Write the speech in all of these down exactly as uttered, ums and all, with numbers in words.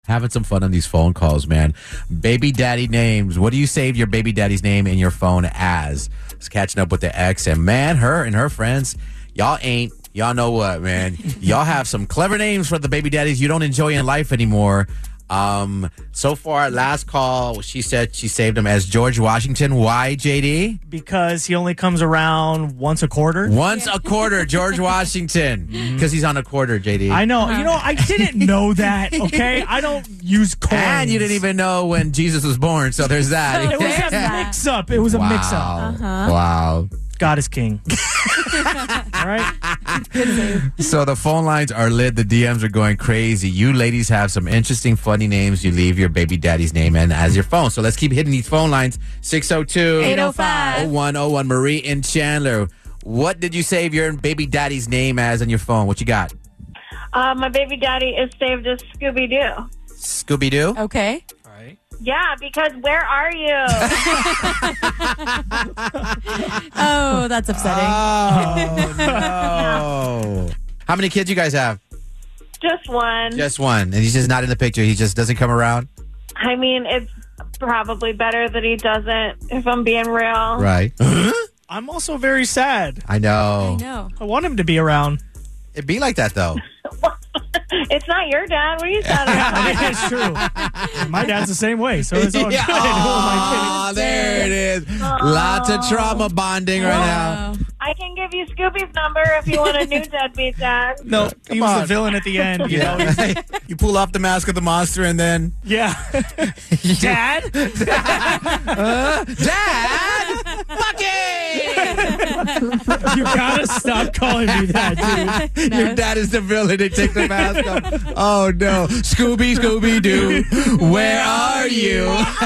having some fun on these phone calls, man. Baby daddy names. What do you save your baby daddy's name in your phone as? I was catching up with the ex, and man, her and her friends, y'all ain't, y'all know what, man. Y'all have some clever names for the baby daddies you don't enjoy in life anymore. Um, so far, last call, she said she saved him as George Washington. Why, J D? Because he only comes around once a quarter. Once a quarter, George Washington. Because he's on a quarter, J D. I know. You know, I didn't know that, okay? I don't use coins. And you didn't even know when Jesus was born, so there's that. It was a mix-up. It was a wow. mix-up. Uh-huh. Wow. God is king. All right? So the phone lines are lit. The D Ms are going crazy. You ladies have some interesting, funny names. You leave your baby daddy's name in as your phone. So let's keep hitting these phone lines. six oh two, eight oh five, oh one oh one. Marie in Chandler. What did you save your baby daddy's name as on your phone? What you got? Uh, my baby daddy is saved as Scooby-Doo. Scooby-Doo? Okay. Yeah, because where are you? Oh, that's upsetting. Oh, no. How many kids you guys have? Just one. Just one. And he's just not in the picture. He just doesn't come around? I mean, it's probably better that he doesn't, if I'm being real. Right. I'm also very sad. I know. I know. I want him to be around. It'd be like that, though. It's not your dad. What are you talking about? That's true. My dad's the same way, so it's all Yeah. good. Who am I Oh, there it is. Lots of trauma bonding right now. I can give you Scooby's number if you want a new deadbeat dad. kidding? No, he was on. the villain at the end. You know? Yeah. You pull off the mask of the monster and then... Yeah. Dad? Uh, Dad! Bucky! You gotta stop calling me that, dude. Your dad is the villain. They take the mask off. Oh, no. Scooby, Scooby-Doo, where are you?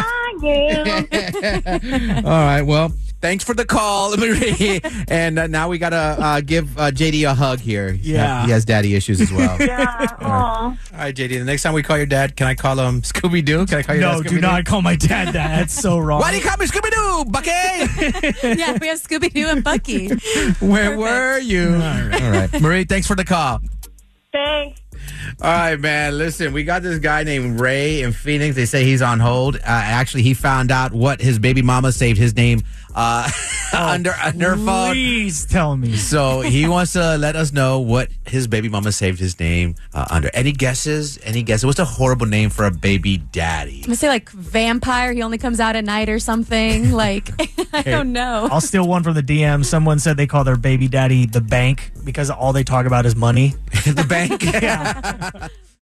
All right, well... Thanks for the call, Marie. And uh, now we got to uh, give uh, J D a hug here. Yeah. He has daddy issues as well. Yeah. All right. All right, J D, the next time we call your dad, can I call him Scooby-Doo? Can I call your No, dad do Scooby-Doo? not call my dad that. That's so wrong. Why do you call me Scooby-Doo, Bucky? Yeah, we have Scooby-Doo and Bucky. Where Perfect. were you? All right. All right. Marie, thanks for the call. Thanks. All right, man. Listen, we got this guy named Ray in Phoenix. They say he's on hold. Uh, actually, he found out what his baby mama saved his name uh, under under her phone. Please tell me. So he wants to let us know what his baby mama saved his name uh, under. Any guesses? Any guesses? What's a horrible name for a baby daddy? I'm going to say like vampire. He only comes out at night or something. Like, I don't know. I'll steal one from the D M. Someone said they call their baby daddy the bank because all they talk about is money. The bank? Yeah.